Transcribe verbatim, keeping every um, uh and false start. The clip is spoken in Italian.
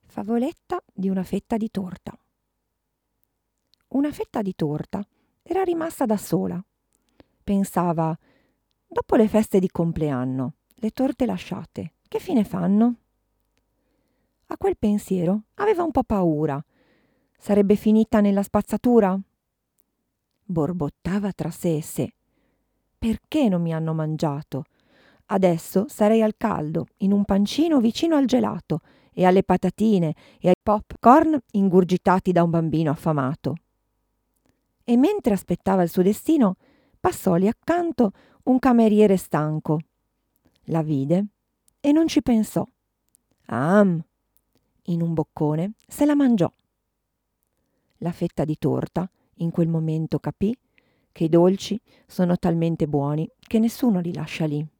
Favoletta di una fetta di torta. Una fetta di torta era rimasta da sola. Pensava, dopo le feste di compleanno, le torte lasciate, che fine fanno? A quel pensiero aveva un po' paura. Sarebbe finita nella spazzatura? Borbottava tra sé e sé. Perché non mi hanno mangiato? Adesso sarei al caldo, in un pancino vicino al gelato e alle patatine e ai popcorn ingurgitati da un bambino affamato. E mentre aspettava il suo destino, passò lì accanto un cameriere stanco. La vide e non ci pensò. Am! In un boccone se la mangiò. La fetta di torta in quel momento capì che i dolci sono talmente buoni che nessuno li lascia lì.